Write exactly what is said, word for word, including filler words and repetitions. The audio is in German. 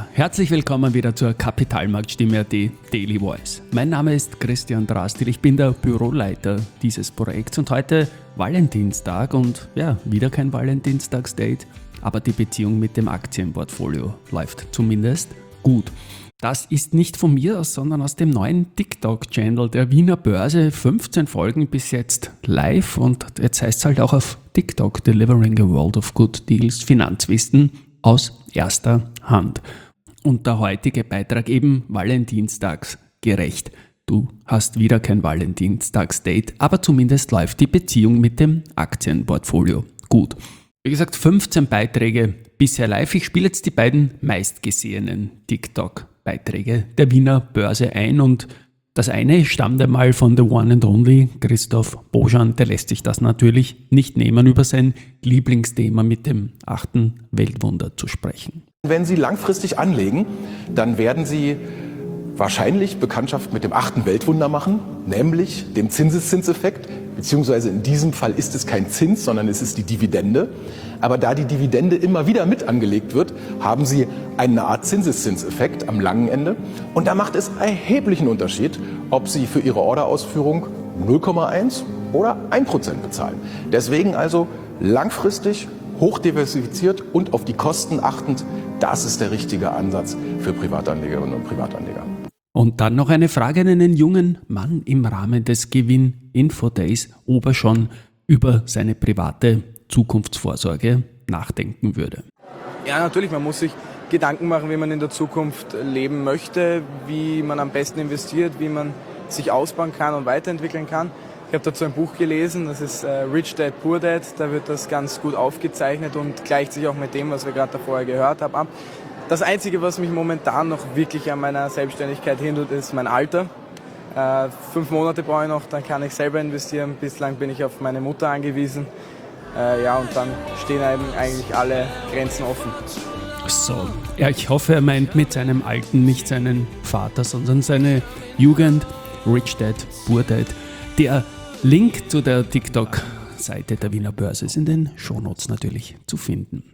Ja, herzlich willkommen wieder zur Kapitalmarktstimme .at Daily Voice. Mein Name ist Christian Drastil, ich bin der Büroleiter dieses Projekts und heute Valentinstag und ja, wieder kein Valentinstagsdate, aber die Beziehung mit dem Aktienportfolio läuft zumindest gut. Das ist nicht von mir aus, sondern aus dem neuen TikTok-Channel der Wiener Börse. fünfzehn Folgen bis jetzt live und jetzt heißt es halt auch auf TikTok Delivering a World of Good Deals Finanzwissen aus erster Hand. Und der heutige Beitrag eben Valentinstags gerecht. Du hast wieder kein Valentinstagsdate, aber zumindest läuft die Beziehung mit dem Aktienportfolio gut. Wie gesagt, fünfzehn Beiträge bisher live. Ich spiele jetzt die beiden meistgesehenen TikTok-Beiträge der Wiener Börse ein und das eine stammt einmal von the one and only Christoph Boschan, der lässt sich das natürlich nicht nehmen, über sein Lieblingsthema mit dem achten Weltwunder zu sprechen. Wenn Sie langfristig anlegen, dann werden Sie wahrscheinlich Bekanntschaft mit dem achten Weltwunder machen, nämlich dem Zinseszinseffekt, beziehungsweise in diesem Fall ist es kein Zins, sondern es ist die Dividende. Aber da die Dividende immer wieder mit angelegt wird, haben Sie eine Art Zinseszinseffekt am langen Ende. Und da macht es erheblichen Unterschied, ob Sie für Ihre Orderausführung null Komma eins oder ein Prozent bezahlen. Deswegen also langfristig, hochdiversifiziert und auf die Kosten achtend, das ist der richtige Ansatz für Privatanlegerinnen und Privatanleger. Und dann noch eine Frage an einen jungen Mann im Rahmen des Gewinn-Info-Days, ob er schon über seine private Zukunftsvorsorge nachdenken würde. Ja, natürlich, man muss sich Gedanken machen, wie man in der Zukunft leben möchte, wie man am besten investiert, wie man sich ausbauen kann und weiterentwickeln kann. Ich habe dazu ein Buch gelesen, das ist äh, Rich Dad, Poor Dad, da wird das ganz gut aufgezeichnet und gleicht sich auch mit dem, was wir gerade vorher gehört haben, ab. Das Einzige, was mich momentan noch wirklich an meiner Selbstständigkeit hindert, ist mein Alter. Äh, fünf Monate brauche ich noch, dann kann ich selber investieren. Bislang bin ich auf meine Mutter angewiesen. Äh, ja, und dann stehen eigentlich alle Grenzen offen. So, ja, ich hoffe, er meint mit seinem Alten nicht seinen Vater, sondern seine Jugend. Rich Dad, Poor Dad. Der Link zu der TikTok-Seite der Wiener Börse ist in den Shownotes natürlich zu finden.